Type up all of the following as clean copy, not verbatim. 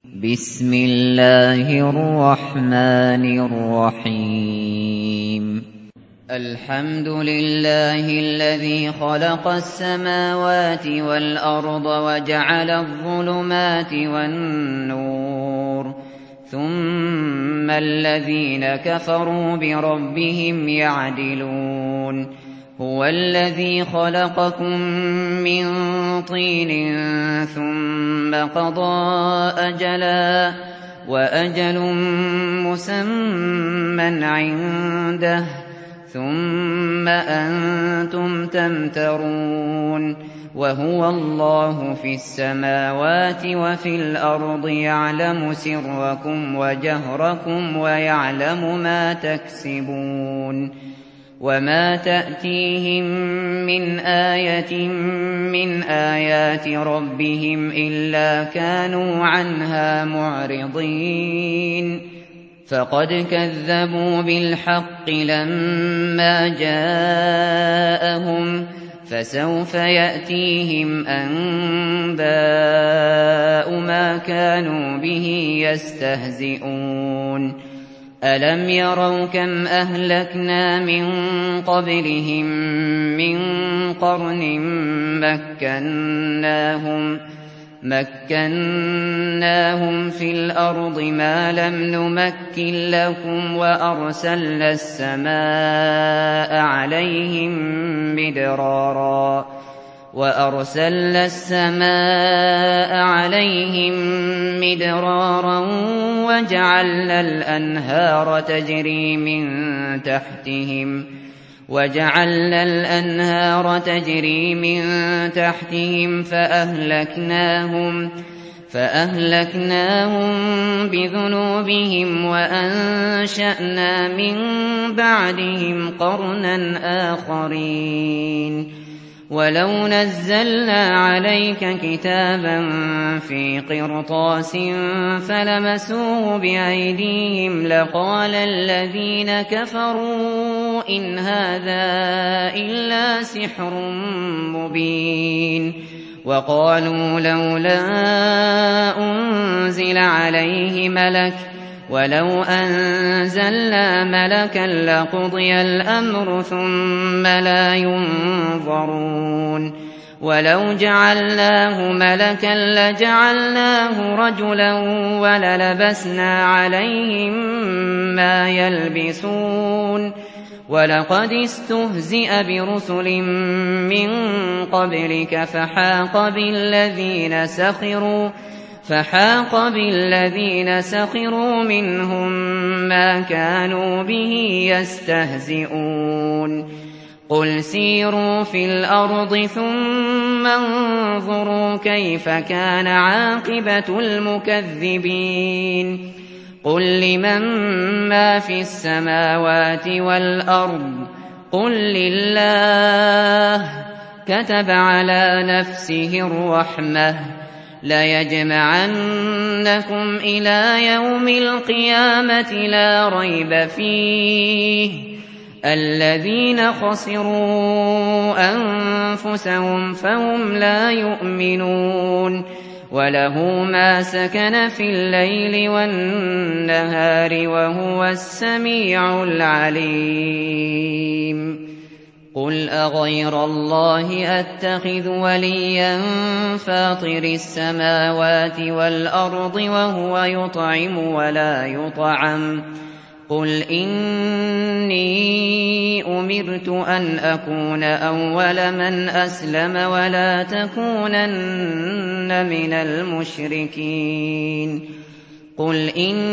بسم الله الرحمن الرحيم الحمد لله الذي خلق السماوات والأرض وجعل الظلمات والنور ثم الذين كفروا بربهم يعدلون هو الذي خلقكم من طين ثم قضى أجلا وأجل مسمى عنده ثم أنتم تمترون وهو الله في السماوات وفي الأرض يعلم سركم وجهركم ويعلم ما تكسبون وما تأتيهم من آية من آيات ربهم إلا كانوا عنها معرضين فقد كذبوا بالحق لما جاءهم فسوف يأتيهم أنباء ما كانوا به يستهزئون ألم يروا كم أهلكنا من قبلهم من قرن مكناهم في الأرض ما لم نمكن لكم وأرسلنا السماء عليهم مدرارا وجعلنا الأنهار تجري من تحتهم فأهلكناهم بذنوبهم وأنشأنا من بعدهم قرنا آخرين ولو نزلنا عليك كتابا في قرطاس فلمسوه بأيديهم لقال الذين كفروا إن هذا إلا سحر مبين وقالوا لولا أنزل عليه ملك ولو أنزلنا ملكا لقضي الأمر ثم لا ينظرون ولو جعلناه ملكا لجعلناه رجلا وللبسنا عليهم ما يلبسون ولقد استهزئ برسل من قبلك فحاق بالذين سخروا منهم ما كانوا به يستهزئون قل سيروا في الأرض ثم انظروا كيف كان عاقبة المكذبين قل لمن ما في السماوات والأرض قل لله كتب على نفسه الرحمة ليجمعنكم إلى يوم القيامة لا ريب فيه الذين خسروا أنفسهم فهم لا يؤمنون وله ما سكن في الليل والنهار وهو السميع العليم قل أغير الله أتخذ وليا فاطر السماوات والأرض وهو يطعم ولا يطعم قل إني أمرت أن أكون أول من أسلم ولا تكونن من المشركين قل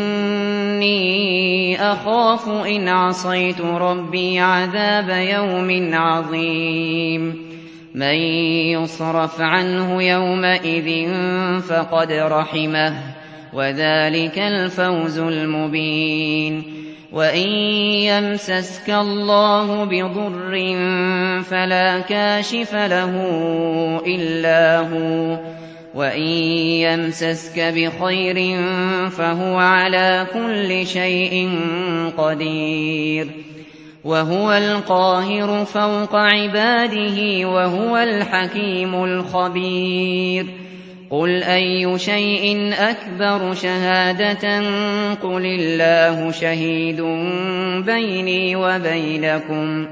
إني أخاف إن عصيت ربي عذاب يوم عظيم من يصرف عنه يومئذ فقد رحمه وذلك الفوز المبين وإن يمسسك الله بضر فلا كاشف له إلا هو وإن يمسسك بخير فهو على كل شيء قدير وهو القاهر فوق عباده وهو الحكيم الخبير قُلْ أَيُّ شَيْءٍ أَكْبَرُ شَهَادَةً قُلِ اللَّهُ شَهِيدٌ بَيْنِي وَبَيْنَكُمْ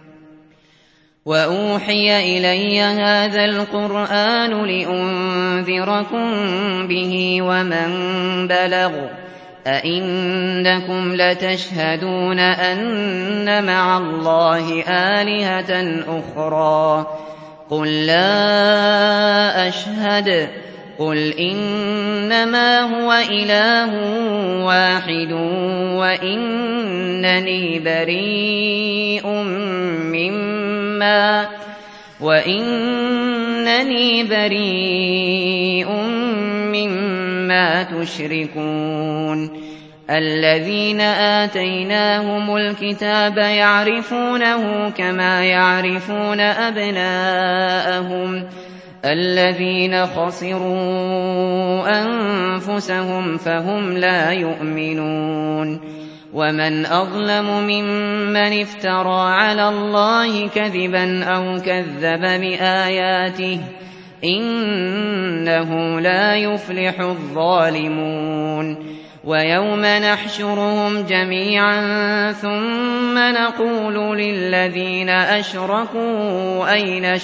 وَأُوحِيَ إِلَيَّ هَٰذَا الْقُرْآنُ لِأُنذِرَكُم بِهِ وَمَن بَلَغَ أَئِنَّكُمْ لَتَشْهَدُونَ أَنَّ مَعَ اللَّهِ آلِهَةً أُخْرَىٰ قُل لَّا أَشْهَدُ قُلْ إِنَّمَا هُوَ إِلَٰهٌ وَاحِدٌ وَإِنَّنِي بَرِيءٌ مِّمَّا تُشْرِكُونَ الَّذِينَ آتَيْنَاهُمُ الْكِتَابَ يَعْرِفُونَهُ كَمَا يَعْرِفُونَ أَبْنَاءَهُمُ الَّذِينَ خَسِرُوا أَنفُسَهُمْ فَهُمْ لا يُؤْمِنُونَ وَمَنْ أَظْلَمُ مِمَّنِ افْتَرَىٰ عَلَى اللَّهِ كَذِبًا أَوْ كَذَّبَ بِآيَاتِهِ ۚ إِنَّهُ لَا يُفْلِحُ الظَّالِمُونَ وَيَوْمَ نَحْشُرُهُمْ جَمِيعًا ثُمَّ نَقُولُ لِلَّذِينَ أَشْرَكُوا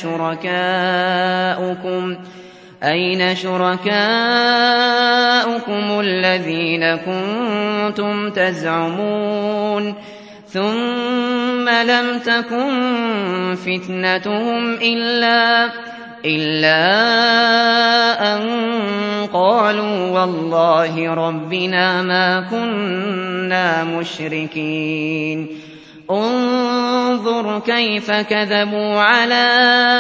أَيْنَ شُرَكَاؤُكُمُ الَّذِينَ كُنتُمْ تَزْعُمُونَ ثُمَّ لَمْ تَكُن فِتْنَتُهُمْ إِلَّا أَن قَالُوا وَاللَّهِ رَبِّنَا مَا كُنَّا مُشْرِكِينَ انظُرْ كَيْفَ كَذَبُوا عَلَىٰ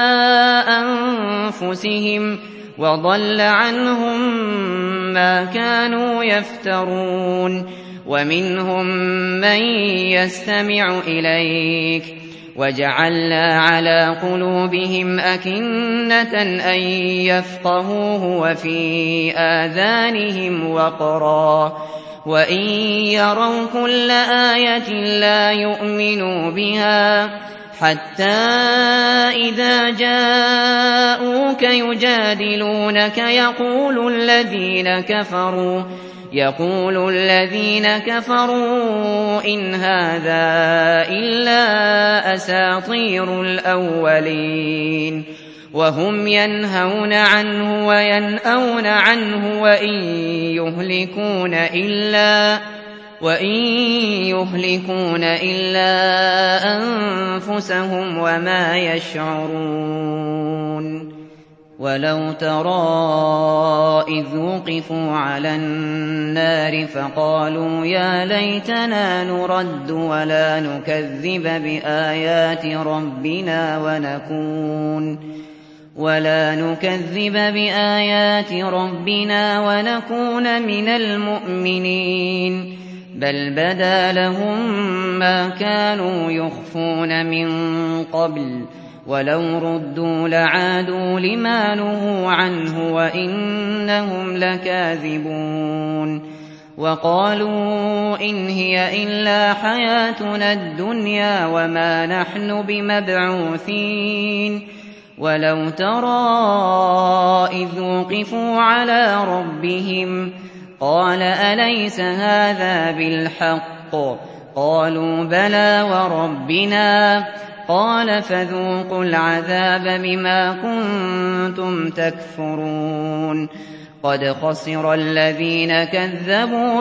أَنفُسِهِمْ وَضَلَّ عَنْهُم مَّا كَانُوا يَفْتَرُونَ وَمِنْهُم مَّن يَسْتَمِعُ إِلَيْكَ وَجَعَلْنَا عَلَىٰ قُلُوبِهِمْ أَكِنَّةً أَن يَفْقَهُوهُ وَفِي آذَانِهِمْ وَقْرًا وَإِن يَرَوْا كُلَّ آيَةٍ لَّا يُؤْمِنُوا بِهَا حَتَّىٰ إِذَا جَاءُوكَ يُجَادِلُونَكَ يقول الذين كفروا إن هذا إلا أساطير الأولين وهم ينهون عنه وينأون عنه وإن يهلكون إلا أنفسهم وما يشعرون ولو ترى إذ وقفوا على النار فقالوا يا ليتنا نرد ولا نكذب بآيات ربنا ونكون من المؤمنين بل بدا لهم ما كانوا يخفون من قبل ولو ردوا لعادوا لما نهوا عنه وإنهم لكاذبون وقالوا إن هي إلا حياتنا الدنيا وما نحن بمبعوثين ولو ترى إذ وقفوا على ربهم قال أليس هذا بالحق قالوا بلى وربنا قال فذوقوا العذاب بما كنتم تكفرون قد خسر الذين كذبوا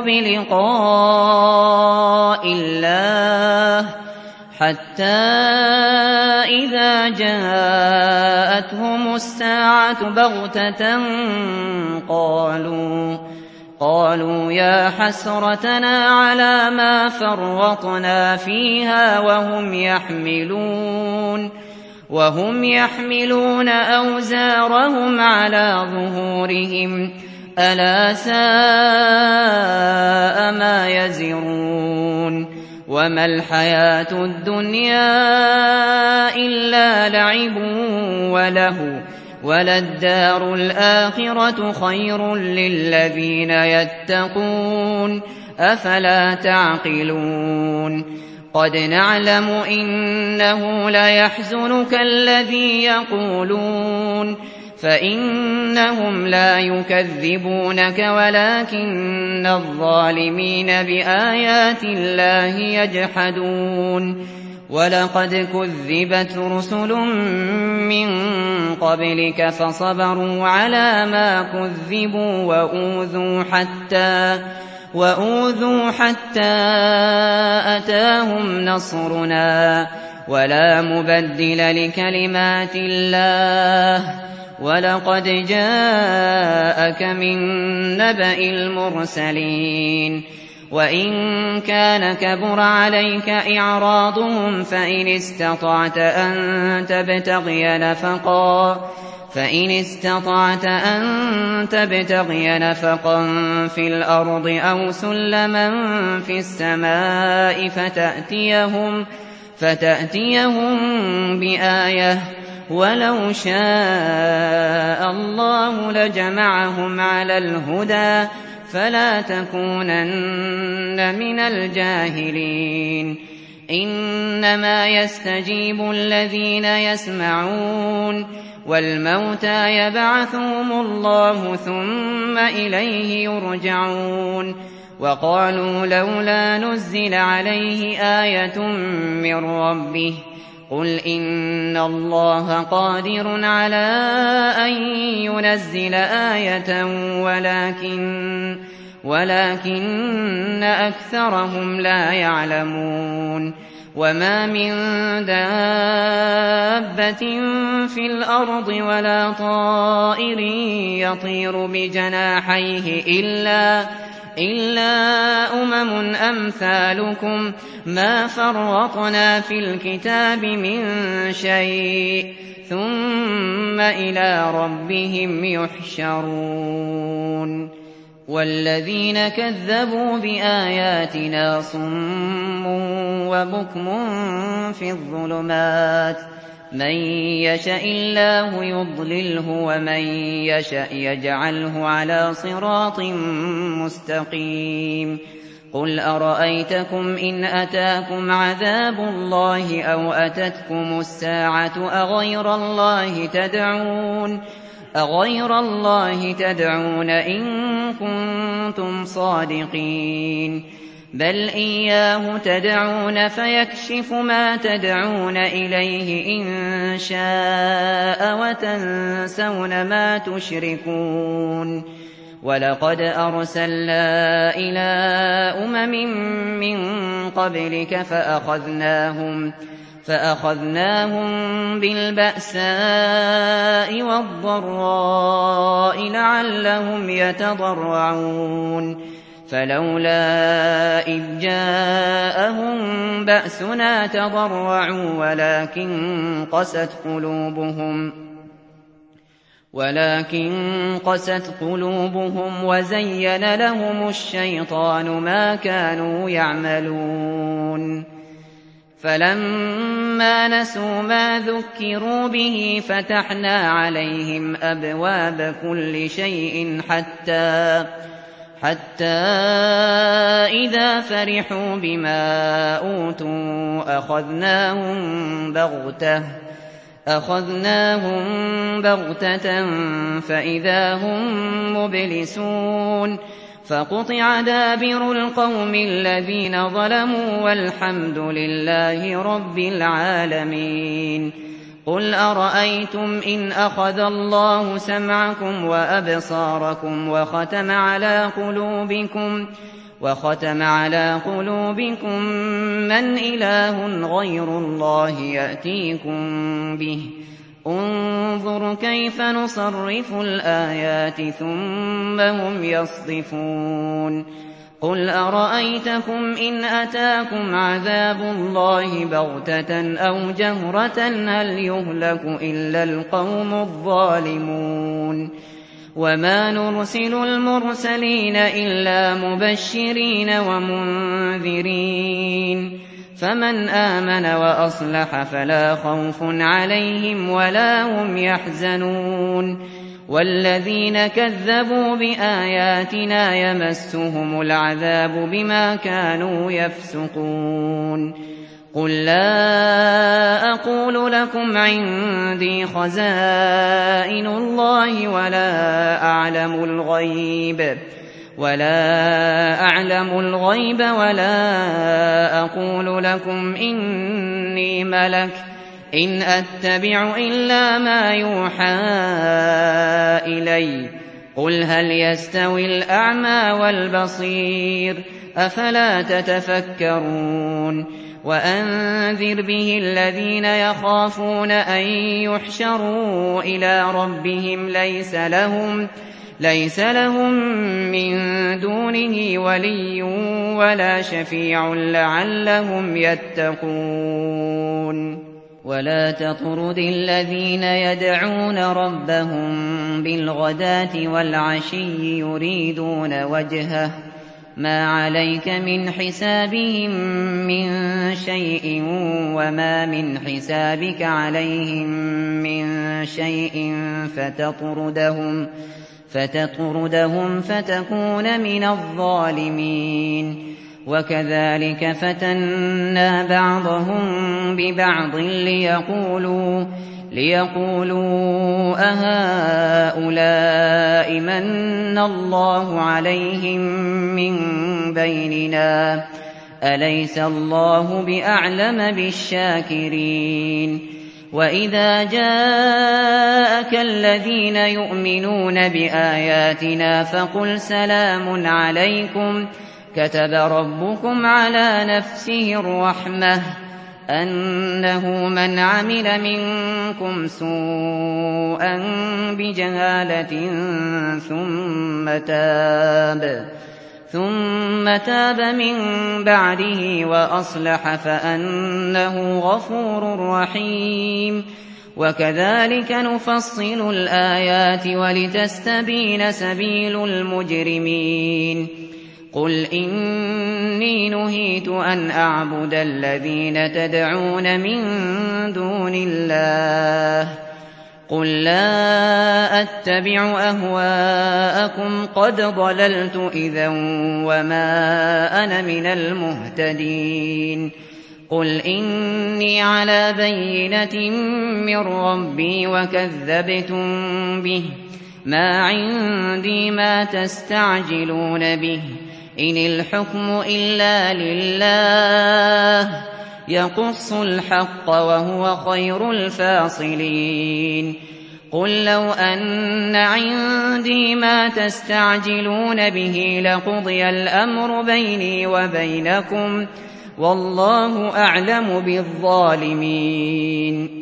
بلقاء الله حتى إذا جاءتهم الساعة بغتة قالوا يا حسرتنا على ما فرطنا فيها وهم يحملون أوزارهم على ظهورهم ألا ساء ما يزرون وما الحياة الدنيا إلا لعب وله وللدار الآخرة خير للذين يتقون أفلا تعقلون قد نعلم إنه ليحزنك الذي يقولون فإنهم لا يكذبونك ولكن الظالمين بآيات الله يجحدون ولقد كذبت رسل من قبلك فصبروا على ما كذبوا وأوذوا حتى أتاهم نصرنا ولا مبدل لكلمات الله ولقد جاءك من نبأ المرسلين وإن كان كبر عليك إعراضهم فإن استطعت أن تبتغي نفقا في الأرض أو سلما في السماء فتأتيهم بآية ولو شاء الله لجمعهم على الهدى فلا تكونن من الجاهلين إنما يستجيب الذين يسمعون والموتى يبعثهم الله ثم إليه يرجعون وقالوا لولا نزل عليه آية من ربه قل إن الله قادر على أن ينزل آية ولكن أكثرهم لا يعلمون وما من دابة في الأرض ولا طائر يطير بجناحيه إلا أمم أمثالكم ما فرطنا في الكتاب من شيء ثم إلى ربهم يحشرون والذين كذبوا بآياتنا صم وبكم في الظلمات من يشاء الله يضلله ومن يشاء يجعله على صراط مستقيم قل أرأيتكم إن أتاكم عذاب الله أو أتتكم الساعة أغير الله تدعون إن كنتم صادقين بل إياه تدعون فيكشف ما تدعون إليه إن شاء وتنسون ما تشركون ولقد أرسلنا إلى أمم من قبلك فأخذناهم بالبأساء والضراء لعلهم يتضرعون فلولا إذ جاءهم بأسنا تضرعوا ولكن قست قلوبهم وزين لهم الشيطان ما كانوا يعملون فلما نسوا ما ذكروا به فتحنا عليهم أبواب كل شيء حتى إذا فرحوا بما أوتوا أخذناهم بغتة فإذا هم مبلسون فقطع دابر القوم الذين ظلموا والحمد لله رب العالمين قل أرأيتم إن أخذ الله سمعكم وأبصاركم وختم على قلوبكم من إله غير الله يأتيكم به انظر كيف نصرف الآيات ثم هم يصدفون قل أرأيتكم إن أتاكم عذاب الله بغتة أو جهرة هل يهلك إلا القوم الظالمون وما نرسل المرسلين إلا مبشرين ومنذرين فمن آمن وأصلح فلا خوف عليهم ولا هم يحزنون والذين كذبوا بآياتنا يمسهم العذاب بما كانوا يفسقون قل لا أقول لكم عندي خزائن الله ولا أعلم الغيب ولا أقول لكم إني ملك إن أتبع إلا ما يوحى إلي قل هل يستوي الأعمى والبصير أفلا تتفكرون وأنذر به الذين يخافون أن يحشروا إلى ربهم ليس لهم من دونه ولي ولا شفيع لعلهم يتقون ولا تطرد الذين يدعون ربهم بالغداة والعشي يريدون وجهه ما عليك من حسابهم من شيء وما من حسابك عليهم من شيء فتطردهم فتكون من الظالمين وكذلك فتنا بعضهم ببعض ليقولوا أهؤلاء من الله عليهم من بيننا أليس الله بأعلم بالشاكرين وإذا جاءك الذين يؤمنون بآياتنا فقل سلام عليكم كتب ربكم على نفسه الرحمة أنه من عمل منكم سوءا بجهالة ثم تاب من بعده وأصلح فأنه غفور رحيم وكذلك نفصل الآيات ولتستبين سبيل المجرمين قل إني نهيت أن أعبد الذين تدعون من دون الله قل لا أتبع أهواءكم قد ضللت إذا وما أنا من المهتدين قل إني على بينة من ربي وكذبتم به ما عندي ما تستعجلون به إن الحكم إلا لله يقص الحق وهو خير الفاصلين قل لو أن عندي ما تستعجلون به لقضي الأمر بيني وبينكم والله أعلم بالظالمين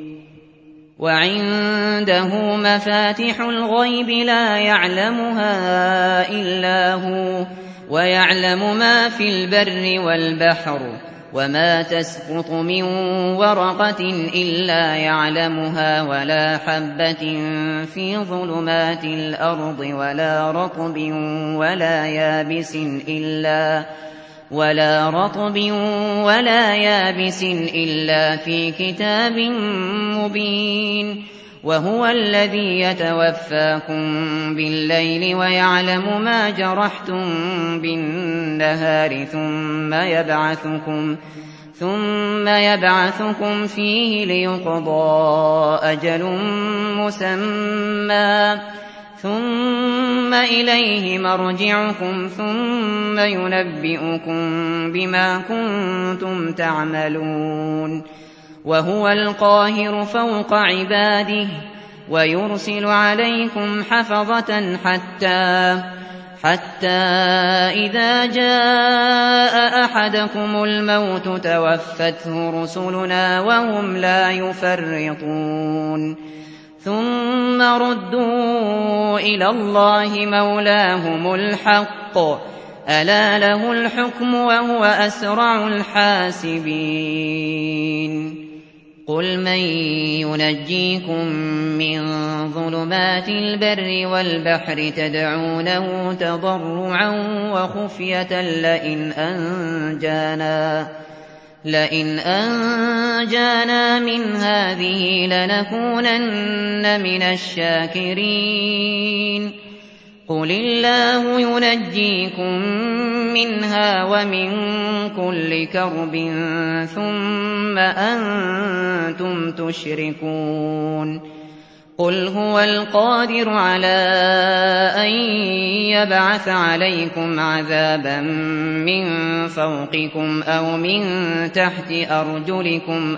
وعنده مفاتح الغيب لا يعلمها إلا هو ويعلم ما في البر والبحر وما تسقط من ورقة إلا يعلمها ولا حبة في ظلمات الأرض ولا رطب ولا يابس إلا في كتاب مبين وهو الذي يتوفاكم بالليل ويعلم ما جرحتم بالنهار ثم يبعثكم فيه ليقضى أجل مسمى ثم إليه مرجعكم ثم ينبئكم بما كنتم تعملون وهو القاهر فوق عباده ويرسل عليكم حفظة حتى إذا جاء أحدكم الموت توفته رسلنا وهم لا يفرطون ثم ردوا إلى الله مولاهم الحق ألا له الحكم وهو أسرع الحاسبين قل من ينجيكم من ظلمات البر والبحر تدعونه تضرعا وخفية لئن أنجانا من هذه لنكونن من الشاكرين قل الله ينجيكم منها ومن كل كرب ثم أنتم تشركون قل هو القادر على أن يبعث عليكم عذابا من فوقكم أو من تحت أرجلكم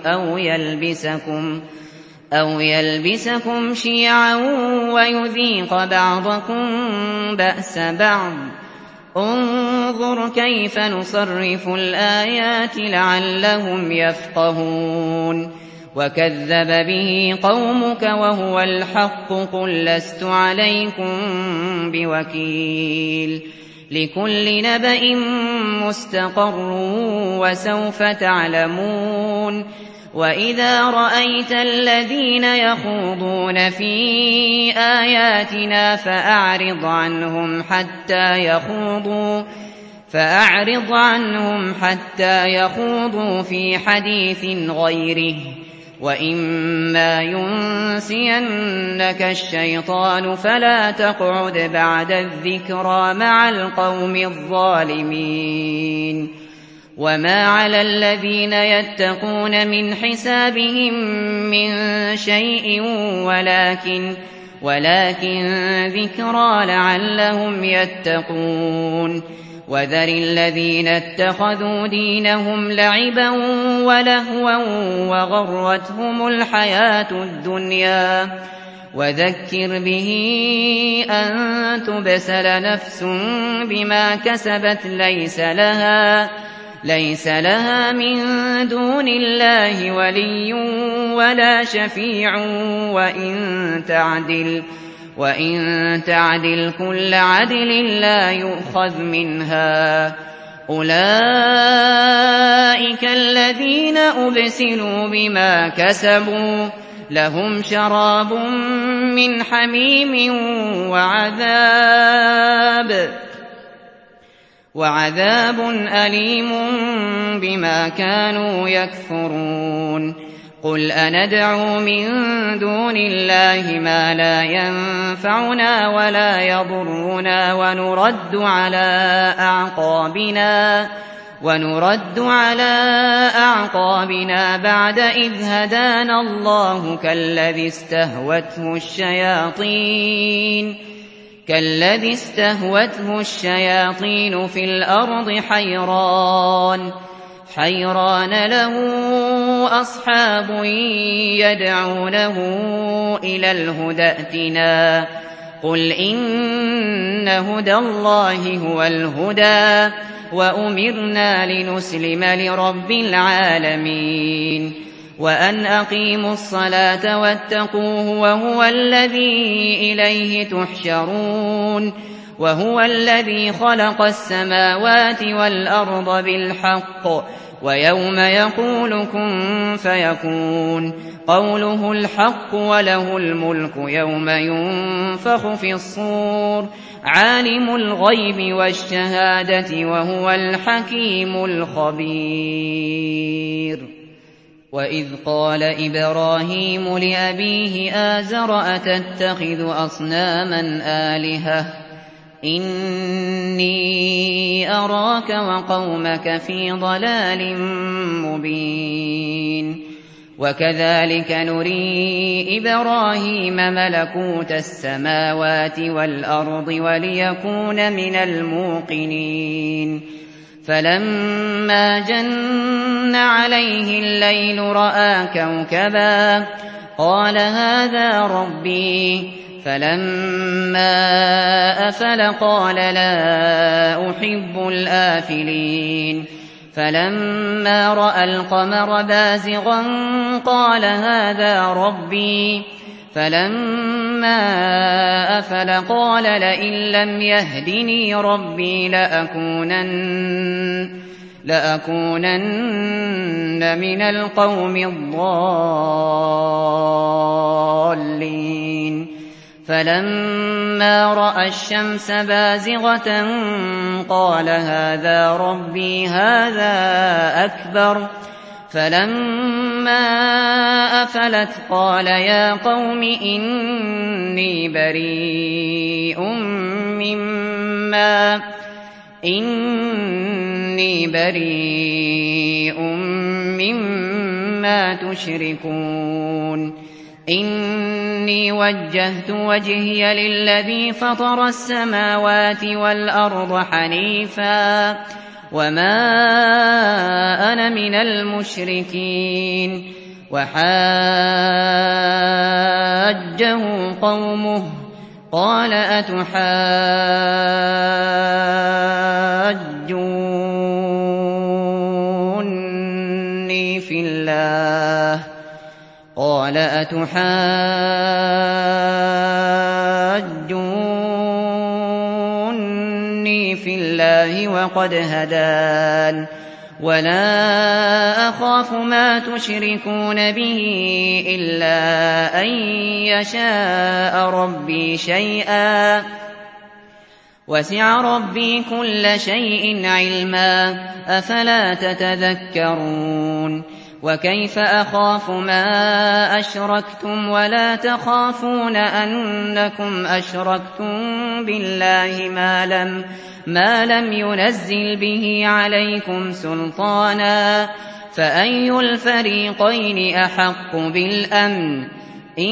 أو يلبسكم شيعا ويذيق بعضكم بأس بعض انظر كيف نصرف الآيات لعلهم يفقهون وكذب به قومك وهو الحق قل لست عليكم بوكيل لكل نبأ مستقر وسوف تعلمون وإذا رأيت الذين يخوضون في آياتنا فأعرض عنهم حتى يخوضوا في حديث غيره وإما ينسينك الشيطان فلا تقعد بعد الذكرى مع القوم الظالمين وما على الذين يتقون من حسابهم من شيء ولكن ذكرى لعلهم يتقون وذر الذين اتخذوا دينهم لعبا ولهوا وغرتهم الحياة الدنيا وذكر به أن تبسل نفس بما كسبت ليس لها من دون الله ولي ولا شفيع وإن تعدل كل عدل لا يؤخذ منها أولئك الذين أبسلوا بما كسبوا لهم شراب من حميم وعذاب أليم بما كانوا يكفرون قل أندعو من دون الله ما لا ينفعنا ولا يضرنا ونرد على أعقابنا بعد إذ هدانا الله كالذي استهوته الشياطين في الأرض حيران له أصحاب يدعونه إلى الهدى ائتنا قل إن هدى الله هو الهدى وأمرنا لنسلم لرب العالمين وأن أقيموا الصلاة واتقوه وهو الذي إليه تحشرون وهو الذي خلق السماوات والأرض بالحق ويوم يقول كن فيكون قوله الحق وله الملك يوم ينفخ في الصور عالم الغيب والشهادة وهو الحكيم الخبير وإذ قال إبراهيم لأبيه آزر أتتخذ أصناما آلهة إني أراك وقومك في ضلال مبين وكذلك نري إبراهيم ملكوت السماوات والأرض وليكون من الموقنين فلما جن عليه الليل رأى كوكبا قال هذا ربي فلما أفل قال لا أحب الآفلين فلما رأى القمر بازغا قال هذا ربي فلما أفل قال لئن لم يهدني ربي لأكونن من القوم الضالين فلما رأى الشمس بازغة قال هذا ربي هذا أكبر فلما أفلت قال يا قوم إني بريء مما تشركون إني وجهت وجهي للذي فطر السماوات والأرض حنيفا وما أنا من المشركين وحاجه قومه قال أتحاجوني في الله وقد هدان ولا أخاف ما تشركون به إلا أن يشاء ربي شيئا وسع ربي كل شيء علما أفلا تتذكرون وكيف أخاف ما أشركتم ولا تخافون أنكم أشركتم بالله ما لم ينزل به عليكم سلطانا فأي الفريقين أحق بالأمن إن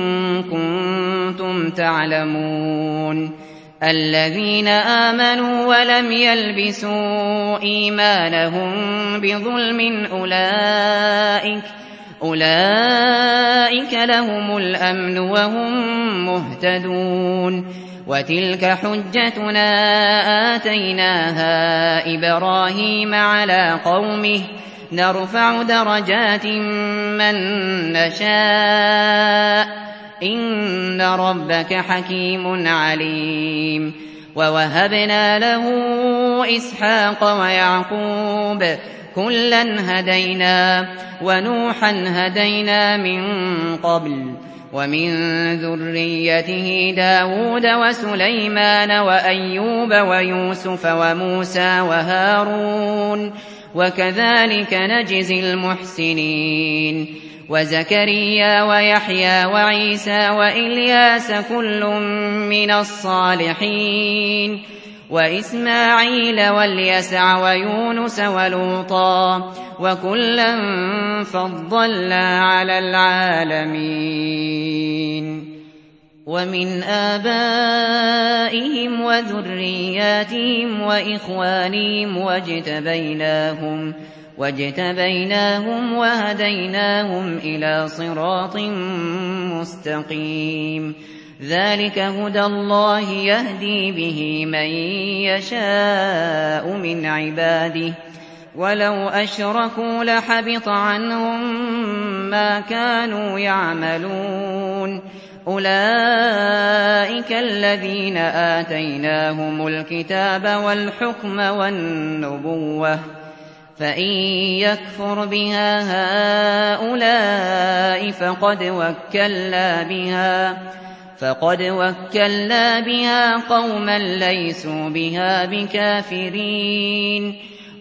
كنتم تعلمون الذين آمنوا ولم يلبسوا إيمانهم بظلم أولئك لهم الأمن وهم مهتدون وتلك حجتنا آتيناها إبراهيم على قومه نرفع درجات من نشاء إن ربك حكيم عليم ووهبنا له إسحاق ويعقوب كلا هدينا ونوحا هدينا من قبل ومن ذريته داود وسليمان وأيوب ويوسف وموسى وهارون وكذلك نجزي المحسنين وزكريا ويحيى وعيسى وإلياس كل من الصالحين وإسماعيل واليسع ويونس ولوطا وكلا فضلنا على العالمين ومن آبائهم وذرياتهم وإخوانهم واجتبيناهم وهديناهم إلى صراط مستقيم ذلك هدى الله يهدي به من يشاء من عباده ولو أشركوا لحبط عنهم ما كانوا يعملون أولئك الذين آتيناهم الكتاب والحكم والنبوة فإن يكفر بها هؤلاء فقد وكلنا بها قوما ليسوا بها بكافرين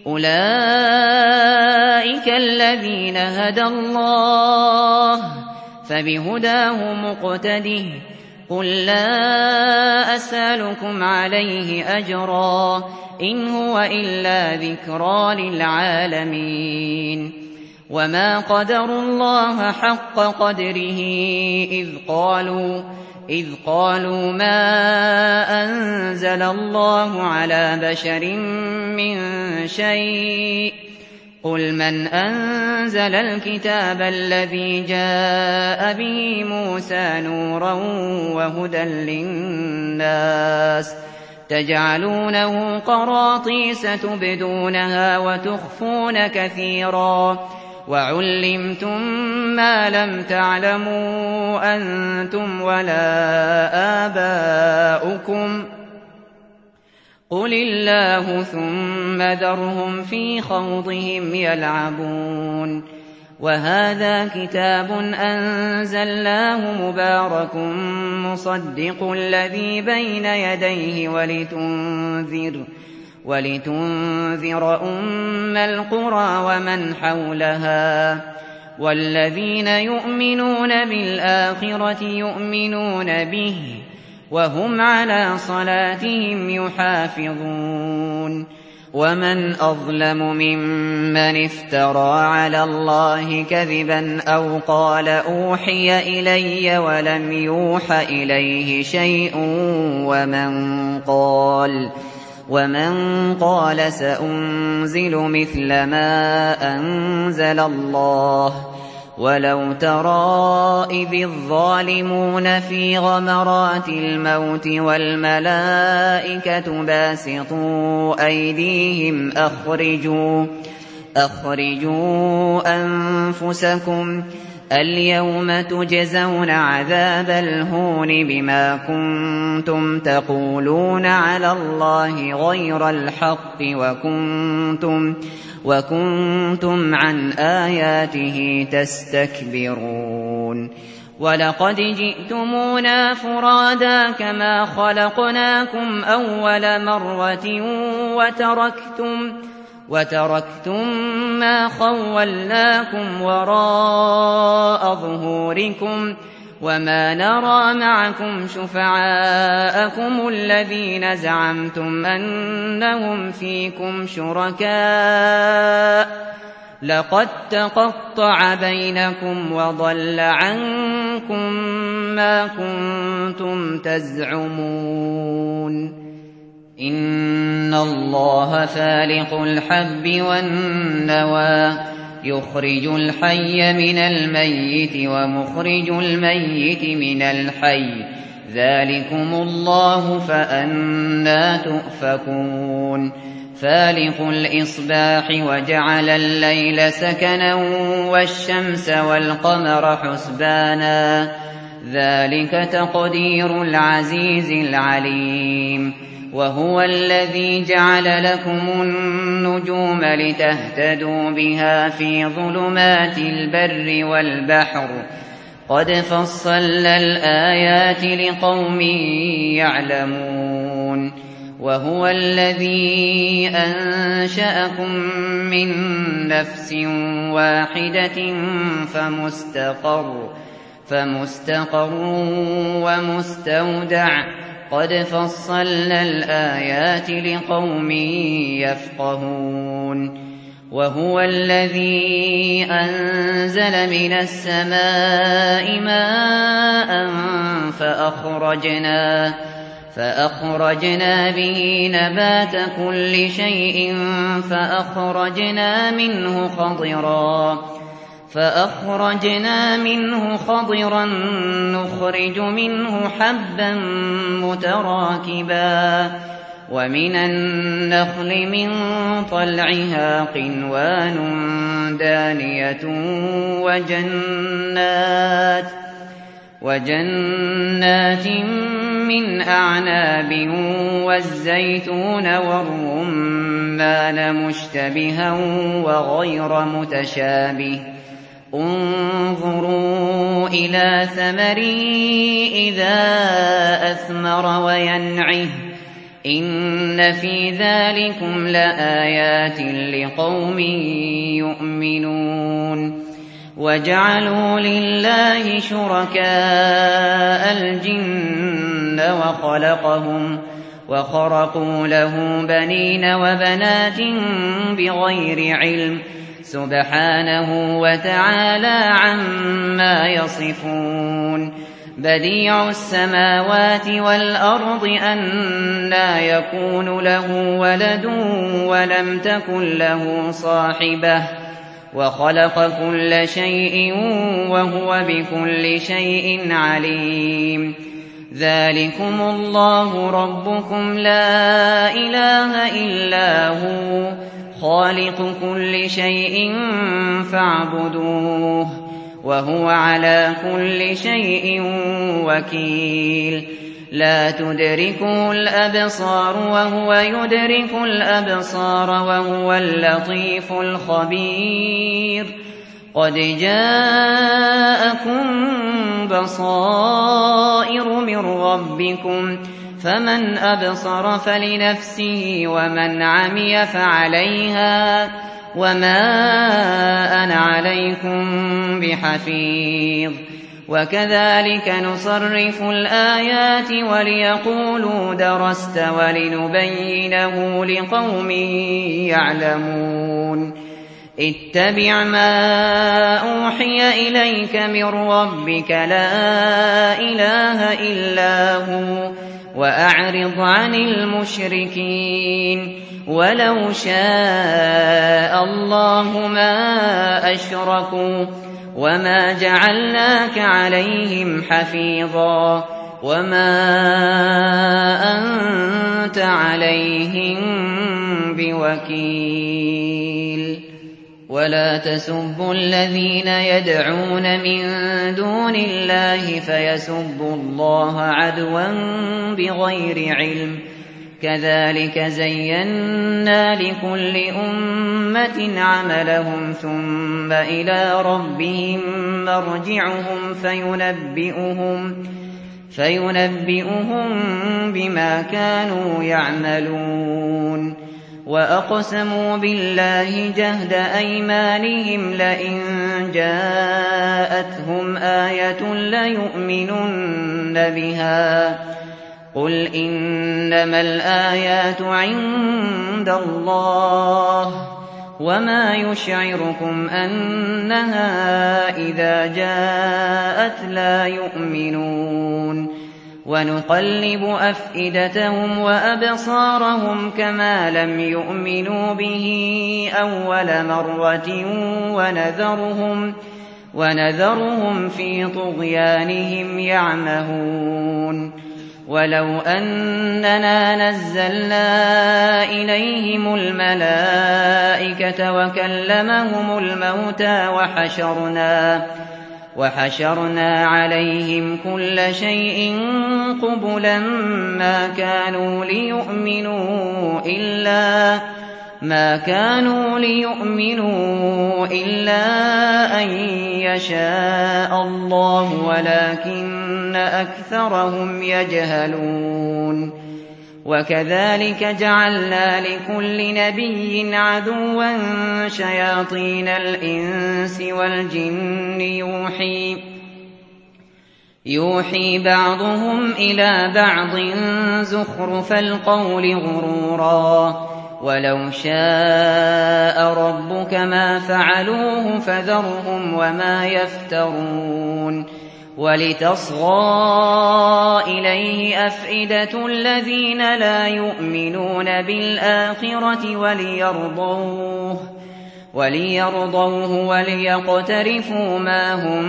أولئك الذين هدى الله فبهداه مقتده قل لا أسألكم عليه أجرا إن هو إلا ذكرى للعالمين وما قدروا الله حق قدره إذ قالوا ما أنزل الله على بشر من شيء قل من أنزل الكتاب الذي جاء به موسى نورا وهدى للناس تجعلونه قراطيس تبدونها وتخفون كثيرا وعلمتم ما لم تعلموا أنتم ولا آباؤكم قل الله ثم ذرهم في خوضهم يلعبون وهذا كتاب أنزلناه مبارك مصدق الذي بين يديه ولتنذر أم القرى ومن حولها والذين يؤمنون بالآخرة يؤمنون به وهم على صلاتهم يحافظون ومن أظلم ممن افترى على الله كذبا أو قال أوحي إلي ولم يوح إليه شيء ومن قال سأنزل مثل ما أنزل الله ولو ترى إذ الظالمون في غمرات الموت والملائكة باسطوا أيديهم أخرجوا أنفسكم اليوم تجزون عذاب الهون بما كنتم تقولون على الله غير الحق وكنتم عن آياته تستكبرون ولقد جئتمونا فرادا كما خلقناكم أول مرة وتركتم ما خولناكم وراء ظهوركم وما نرى معكم شفعاءكم الذين زعمتم أنهم فيكم شركاء لقد تقطع بينكم وضل عنكم ما كنتم تزعمون إن الله فالق الحب والنوى يخرج الحي من الميت ومخرج الميت من الحي ذلكم الله فأنى تؤفكون فالق الإصباح وجعل الليل سكنا والشمس والقمر حسبانا ذلك تقدير العزيز العليم وهو الذي جعل لكم النجوم لتهتدوا بها في ظلمات البر والبحر قد فصلنا الآيات لقوم يعلمون وهو الذي أنشأكم من نفس واحدة فمستقر ومستودع قد فصلنا الآيات لقوم يفقهون وهو الذي أنزل من السماء ماء فأخرجنا به نبات كل شيء فأخرجنا منه خضرا نخرج منه حبا متراكبا ومن النخل من طلعها قنوان دانية وجنات من أعناب والزيتون والرمان مشتبها وغير متشابه انظروا إلى ثمره إذا أثمر وينعه إن في ذلكم لآيات لقوم يؤمنون وجعلوا لله شركاء الجن وخرقوا له بنين وبنات بغير علم سبحانه وتعالى عما يصفون بديع السماوات والأرض أنى يكون له ولد ولم تكن له صاحبة وخلق كل شيء وهو بكل شيء عليم ذلكم الله ربكم لا إله إلا هو خالق كل شيء فاعبدوه وهو على كل شيء وكيل لا تدركه الأبصار وهو يدرك الأبصار وهو اللطيف الخبير قد جاءكم بصائر من ربكم فمن أبصر فلنفسه ومن عمي فعليها وما أنا عليكم بحفيظ وكذلك نصرف الآيات وليقولوا درست ولنبينه لقوم يعلمون اتبع ما أوحي إليك من ربك لا إله إلا هو وأعرض عن المشركين ولو شاء الله ما أشركوا وما جعلناك عليهم حفيظا وما أنت عليهم بوكيل ولا تسبوا الذين يدعون من دون الله فيسبوا الله عدوا بغير علم كذلك زينا لكل أمة عملهم ثم إلى ربهم مرجعهم فينبئهم بما كانوا يعملون وأقسموا بالله جهد أيمانهم لئن جاءتهم آية ليؤمنن بها قل إنما الآيات عند الله وما يشعركم أنها إذا جاءت لا يؤمنون ونقلب أفئدتهم وأبصارهم كما لم يؤمنوا به أول مرة ونذرهم في طغيانهم يعمهون ولو أننا نزلنا إليهم الملائكة وكلمهم الموتى وحشرنا عليهم كل شيء قبلا ما كانوا ليؤمنوا إلا أن يشاء الله ولكن أكثرهم يجهلون وكذلك جعلنا لكل نبي عدوا شياطين الإنس والجن يوحي بعضهم إلى بعض زخرف القول غرورا ولو شاء ربك ما فعلوه فذرهم وما يفترون ولتصغى إليه أفئدة الذين لا يؤمنون بالآخرة وليرضوه وليقترفوا ما هم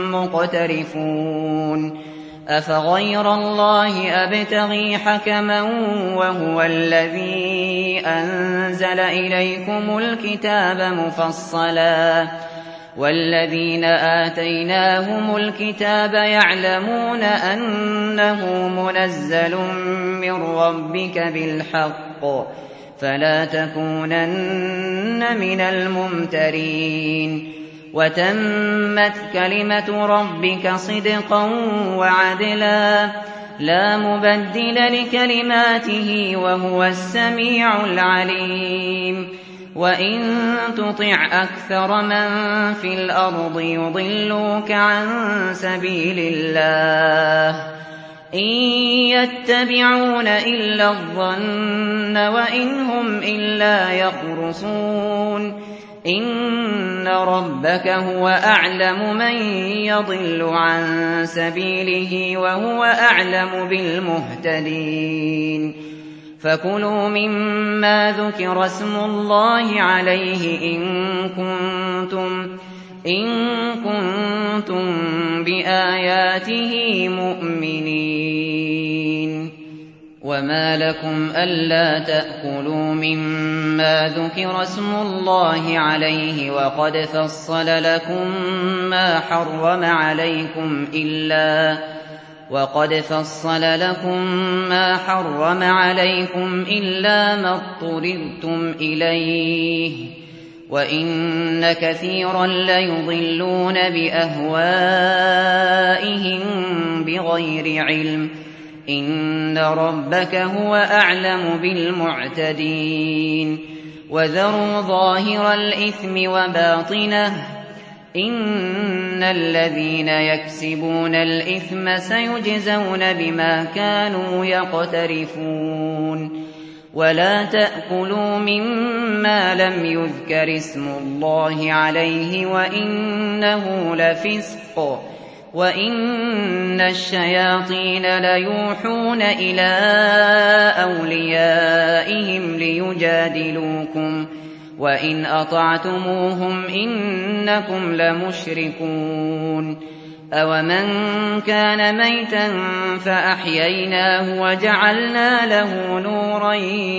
مقترفون أفغير الله أبتغي حكما وهو الذي أنزل إليكم الكتاب مفصلا والذين آتيناهم الكتاب يعلمون أنه منزل من ربك بالحق فلا تكونن من الممترين وتمت كلمة ربك صدقا وعدلا لا مبدل لكلماته وهو السميع العليم وإن تطع أكثر من في الأرض يضلوك عن سبيل الله إن يتبعون إلا الظن وإن هم إلا يخرصون إن ربك هو أعلم من يضل عن سبيله وهو أعلم بالمهتدين فكلوا مما ذكر اسم الله عليه إن كنتم بآياته مؤمنين وما لكم ألا تأكلوا مما ذكر اسم الله عليه وقد فصل لكم ما حرم عليكم إلا ما اضطررتم إليه وإن كثيرا ليضلون بأهوائهم بغير علم إن ربك هو أعلم بالمعتدين وذروا ظاهر الإثم وباطنه إن الذين يكسبون الإثم سيجزون بما كانوا يقترفون ولا تأكلوا مما لم يذكر اسم الله عليه وإنه لفسق وإن الشياطين ليوحون إلى أوليائهم ليجادلوكم وإن أطعتموهم إنكم لمشركون أومن كان ميتا فأحييناه وجعلنا له نورا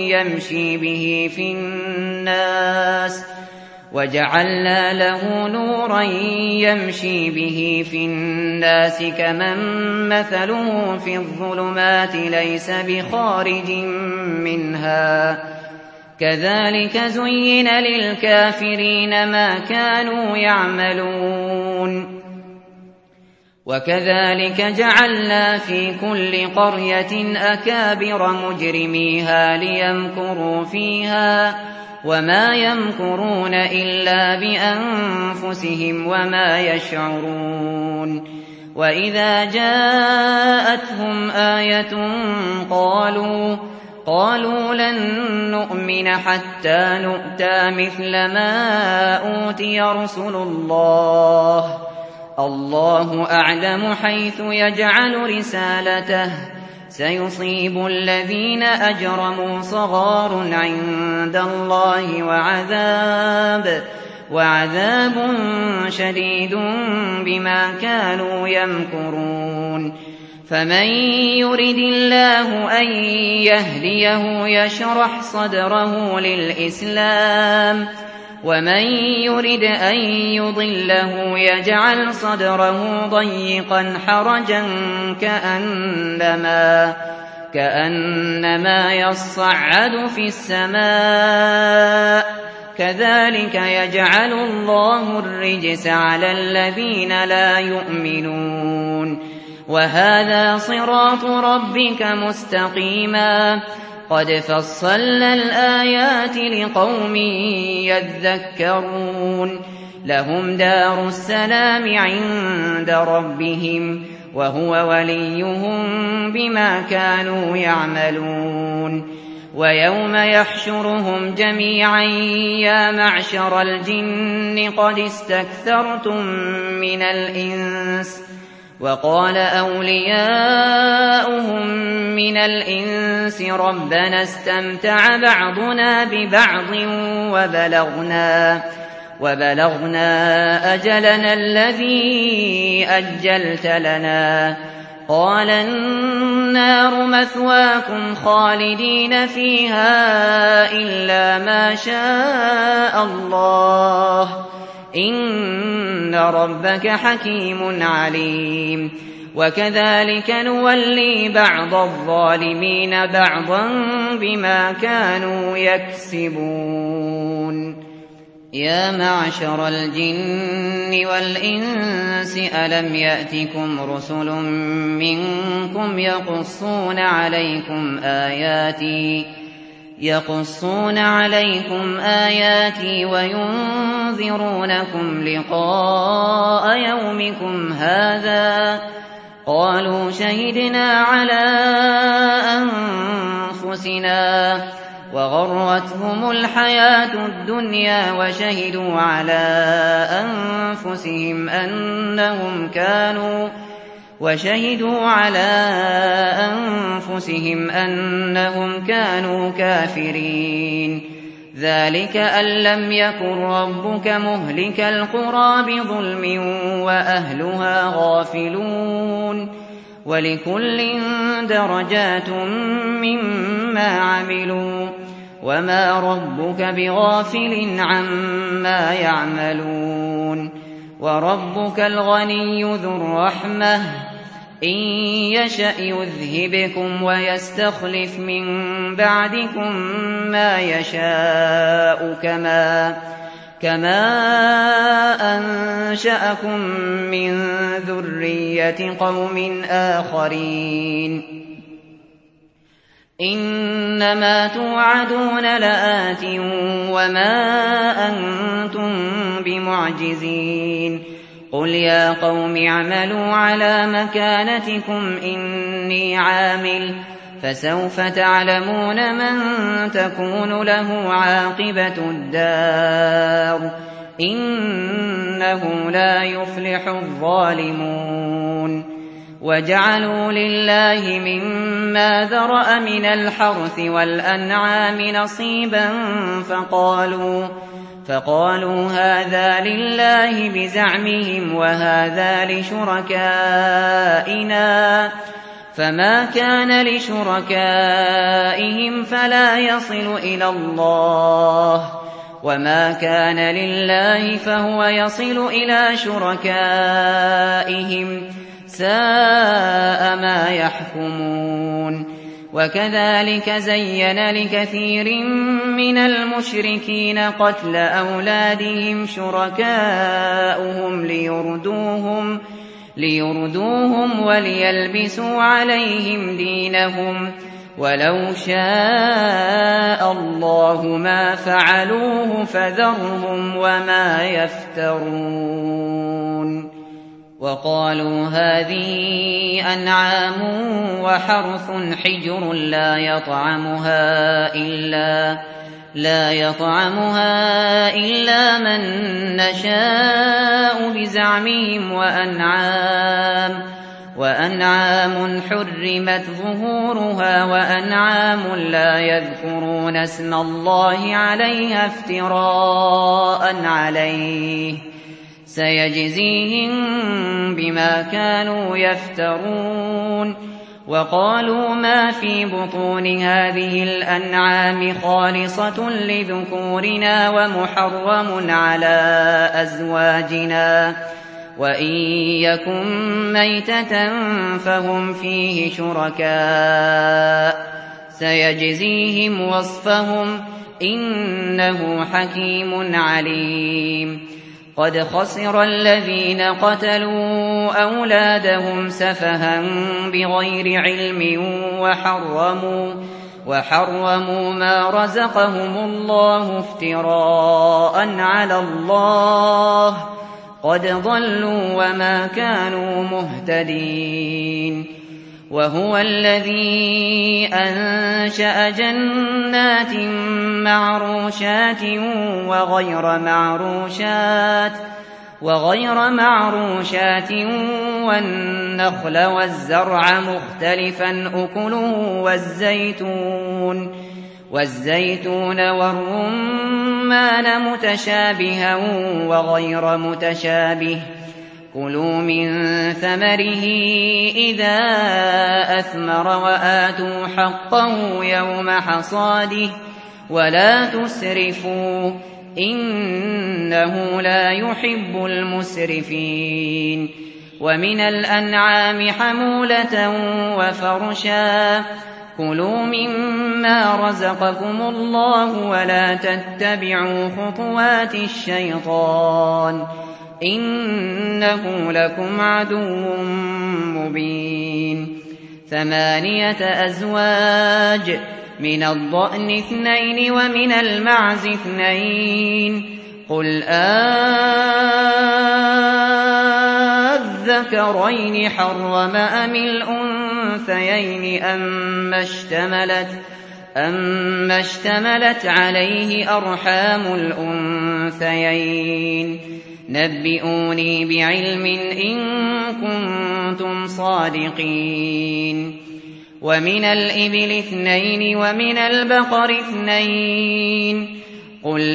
يمشي به في الناس كمن مثله في الظلمات ليس بخارج منها كذلك زين للكافرين ما كانوا يعملون وكذلك جعلنا في كل قرية أكابر مجرميها ليمكروا فيها وما يمكرون إلا بأنفسهم وما يشعرون وإذا جاءتهم آية قالوا لن نؤمن حتى نؤتى مثل ما أوتي رسل الله أعلم حيث يجعل رسالته سيصيب الذين أجرموا صغار عند الله وعذاب شديد بما كانوا يمكرون فمن يرد الله أن يهديه يشرح صدره للإسلام ومن يرد أن يضله يجعل صدره ضيقا حرجا كأنما يصعد في السماء كذلك يجعل الله الرجس على الذين لا يؤمنون وهذا صراط ربك مستقيما قد فصلنا الآيات لقوم يذكرون لهم دار السلام عند ربهم وهو وليهم بما كانوا يعملون ويوم يحشرهم جميعا يا معشر الجن قد استكثرتم من الإنس وقال أولياؤهم من الإنس ربنا استمتع بعضنا ببعض وبلغنا أجلنا الذي أجلت لنا قال النار مثواكم خالدين فيها إلا ما شاء الله إن ربك حكيم عليم وكذلك نولي بعض الظالمين بعضا بما كانوا يكسبون يا معشر الجن والإنس ألم يأتكم رسل منكم يقصون عليكم آياتي وينذرونكم لقاء يومكم هذا قالوا شهدنا على أنفسنا وغرتهم الحياة الدنيا وشهدوا على أنفسهم أنهم كانوا كافرين ذلك أن لم يكن ربك مهلك القرى بظلم وأهلها غافلون ولكل درجات مما عملوا وما ربك بغافل عما يعملون وربك الغني ذو الرحمة إن يشأ يذهبكم ويستخلف من بعدكم ما يشاء كما أنشأكم من ذرية قوم آخرين إنما توعدون لآت وما أنتم بمعجزين قل يا قوم اعملوا على مكانتكم إني عامل فسوف تعلمون من تكون له عاقبة الدار إنه لا يفلح الظالمون وجعلوا لله مما ذرأ من الحرث والأنعام نصيبا فقالوا هذا لله بزعمهم وهذا لشركائنا فما كان لشركائهم فلا يصل إلى الله وما كان لله فهو يصل إلى شركائهم ساء ما يحكمون وكذلك زين لكثير من المشركين قتل أولادهم شركاؤهم ليردوهم وليلبسوا عليهم دينهم ولو شاء الله ما فعلوه فذرهم وما يفترون وقالوا هذه أنعام وحرث حجر لا يطعمها إلا من نشاء بزعمهم وأنعام حرمت ظهورها وأنعام لا يذكرون اسم الله عليها افتراء عليه سيجزيهم بما كانوا يفترون وقالوا ما في بطون هذه الأنعام خالصة لذكورنا ومحرم على أزواجنا وإن يكن ميتة فهم فيه شركاء سيجزيهم وصفهم إنه حكيم عليم قد خسر الذين قتلوا أولادهم سفها بغير علم وحرموا ما رزقهم الله افتراء على الله قد ضلوا وما كانوا مهتدين وهو الذي أنشأ جنات معروشات وغير معروشات والنخل والزرع مختلفا أكله والزيتون والرمان متشابها وغير متشابه كلوا من ثمره إذا أثمر وآتوا حقه يوم حصاده ولا تسرفوا إنه لا يحب المسرفين ومن الأنعام حمولة وفرشا كلوا مما رزقكم الله ولا تتبعوا خطوات الشيطان إنه لكم عدو مبين 8 أزواج من الضأن 2 ومن المعز 2 قل أذكرين حرم أم الأنثيين أما اشتملت عليه أرحام الأنثيين نبئوني بعلم إن كنتم صادقين ومن الإبل 2 ومن البقر 2 قل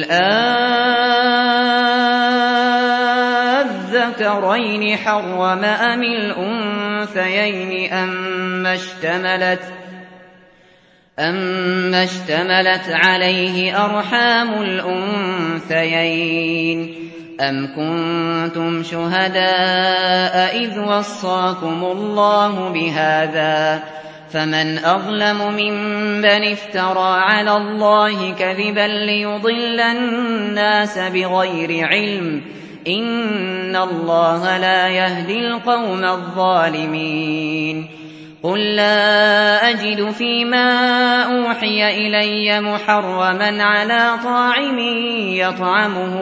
أذكرين حرم أم الأنثيين أما اشتملت عليه أرحام الأنثيين أم كنتم شهداء إذ وصاكم الله بهذا فمن أظلم ممن افترى على الله كذبا ليضل الناس بغير علم إن الله لا يهدي القوم الظالمين قل لا أجد فيما أوحي إلي محرما على طاعم يطعمه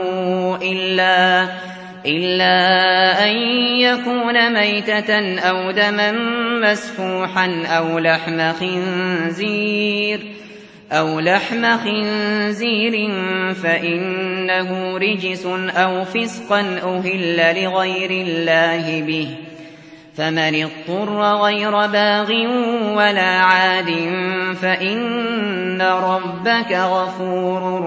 إلا أن يكون ميتة أو دما مسفوحا أو لحم خنزير فإنه رجس أو فسقا أهل لغير الله به، فمن اضطر غير باغ ولا عاد فإن ربك غفور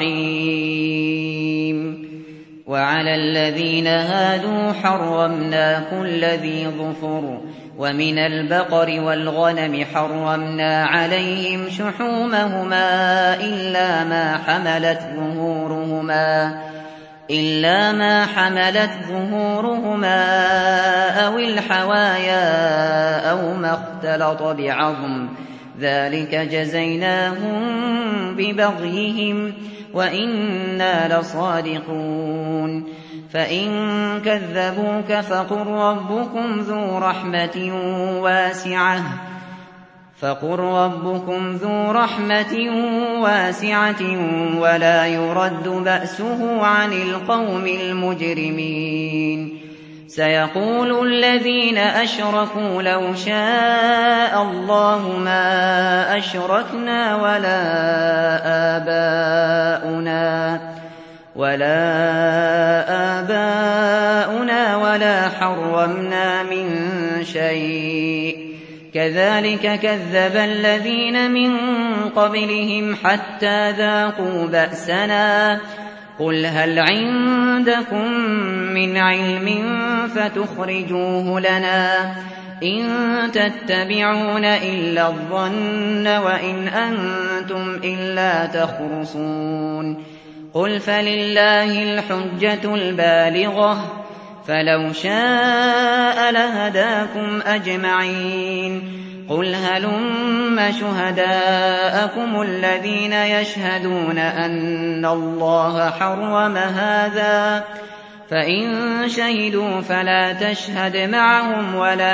رحيم. وعلى الذين هادوا حرمنا كل ذي ظفر، ومن البقر والغنم حرمنا عليهم شحومهما إلا ما حملت ظهورهما أو الحوايا أو ما اختلط بعظم، ذلك جزيناهم ببغيهم وإنا لصادقون. فإن كذبوك فقل ربكم ذو رحمة واسعة ولا يرد بأسه عن القوم المجرمين. سيقول الذين أشركوا لو شاء الله ما أشركنا ولا آباؤنا ولا حرمنا من شيء، كذلك كذب الذين من قبلهم حتى ذاقوا بأسنا. قل هل عندكم من علم فتخرجوه لنا؟ إن تتبعون إلا الظن وإن أنتم إلا تخرصون. قل فلله الحجة البالغة، فلو شاء لهداكم أجمعين. قل هلم شهداءكم الذين يشهدون أن الله حرم هذا، فإن شهدوا فلا تشهد معهم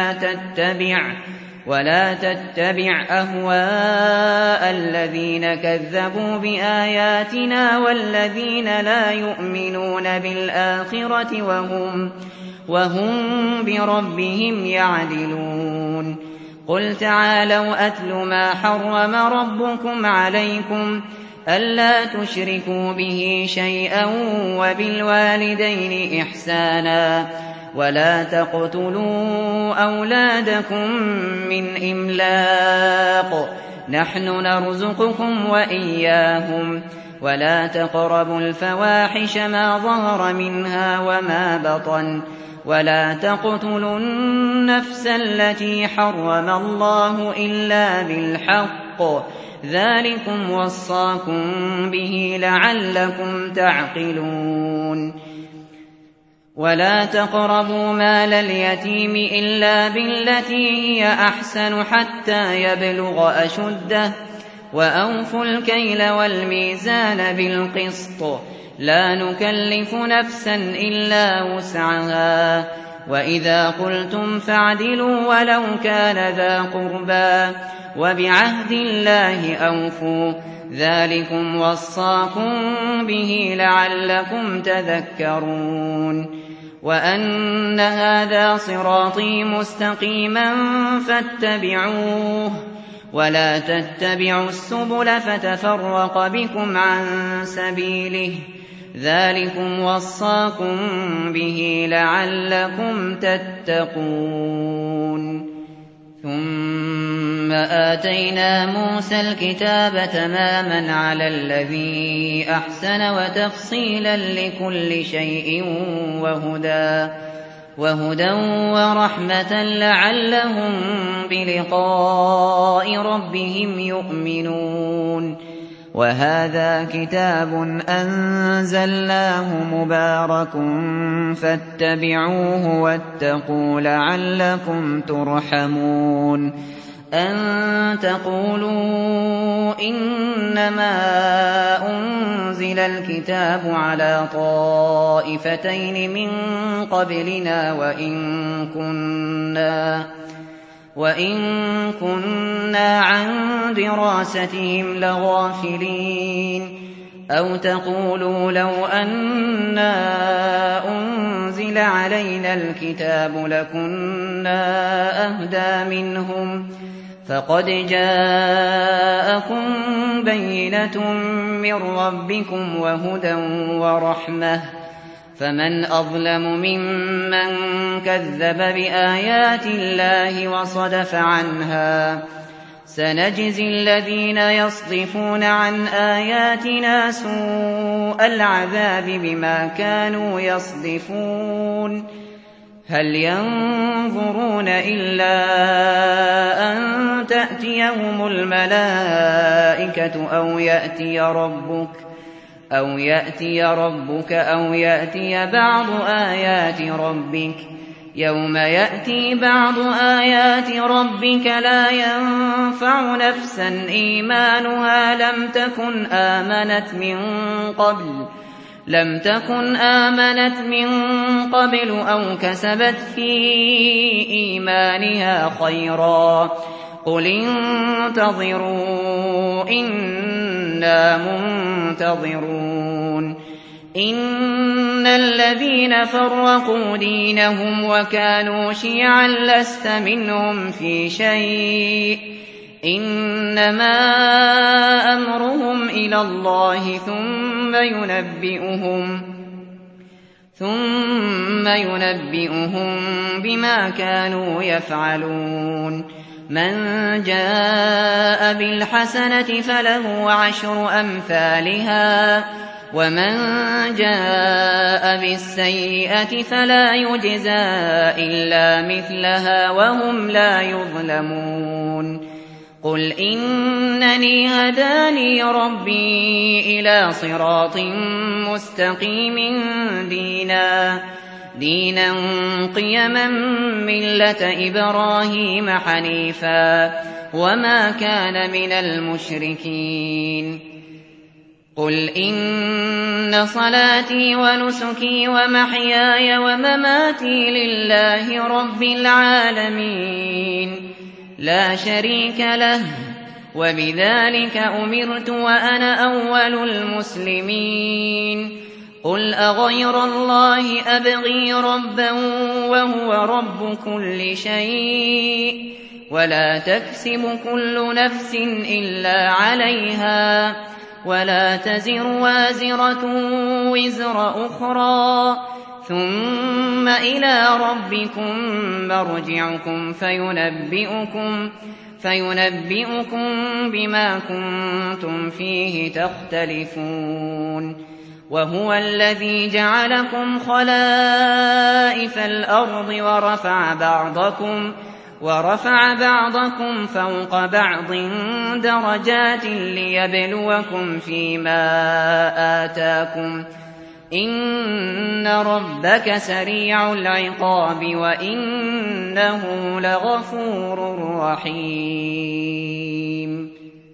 ولا تتبع أهواء الذين كذبوا بآياتنا والذين لا يؤمنون بالآخرة وهم بربهم يعدلون. قل تعالوا أتل ما حرم ربكم عليكم ألا تشركوا به شيئا وبالوالدين إحسانا ولا تقتلوا أولادكم من إملاق، نحن نرزقكم وإياهم، ولا تقربوا الفواحش ما ظهر منها وما بطن، ولا تقتلوا النفس التي حرم الله إلا بالحق، ذلكم وصاكم به لعلكم تعقلون. ولا تقربوا مال اليتيم إلا بالتي هي أحسن حتى يبلغ أشده، وأوفوا الكيل والميزان بالقسط، لا نكلف نفسا إلا وسعها، وإذا قلتم فاعدلوا ولو كان ذا قربى، وبعهد الله أوفوا، ذلكم وصاكم به لعلكم تذكرون. وأن هذا صراطي مستقيما فاتبعوه، ولا تتبعوا السبل فتفرق بكم عن سبيله، ذلكم وصاكم به لعلكم تتقون. ثم آتينا موسى الكتاب تماما على الذي أحسن وتفصيلا لكل شيء وهدى ورحمة لعلهم بلقاء ربهم يؤمنون. وهذا كتاب أنزلناه مبارك فاتبعوه واتقوا لعلكم ترحمون. أن تقولوا إنما أنزل الكتاب على طائفتين من قبلنا وإن كنا عن دراستهم لغافلين أو تقولوا لو أنا أنزل علينا الكتاب لكنا أهدى منهم فقد جاءكم بينة من ربكم وهدى ورحمة فمن أظلم ممن كذب بآيات الله وصدف عنها سنجزي الذين يصدفون عن آياتنا سوء العذاب بما كانوا يصدفون هل ينظرون إلا أن تأتيهم الملائكة أو يأتي ربك أو يأتي بعض آيات ربك يوم يأتي بعض آيات ربك لا ينفع نفسا إيمانها لم تكن آمنت من قبل أو كسبت في إيمانها خيرا قل انتظروا إنا منتظرون إن الذين فرقوا دينهم وكانوا شيعا لست منهم في شيء إنما أمرهم إلى الله ثم ينبئهم بما كانوا يفعلون من جاء بالحسنة فله 10 أمثالها ومن جاء بالسيئة فلا يجزى إلا مثلها وهم لا يظلمون قل إنني هداني ربي إلى صراط مستقيم دينا قيما ملة إبراهيم حنيفا وما كان من المشركين قل إن صلاتي ونسكي ومحياي ومماتي لله رب العالمين لا شريك له وبذلك أمرت وأنا أول المسلمين قل أغير الله أبغي ربا وهو رب كل شيء ولا تكسب كل نفس إلا عليها ولا تزر وازرة وزر أخرى ثم إلى ربكم مرجعكم فينبئكم بما كنتم فيه تختلفون وهو الذي جعلكم خلائف الأرض ورفع بعضكم فوق بعض درجات ليبلوكم فيما آتاكم إن ربك سريع العقاب وإنه لغفور رحيم